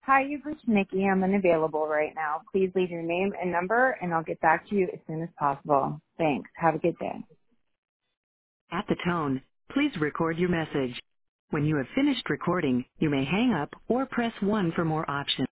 Hi, you've reached Nikki. I'm unavailable right now. Please leave your name and number, and I'll get back to you as soon as possible. Thanks. Have a good day. At the tone, please record your message. When you have finished recording, you may hang up or press 1 for more options.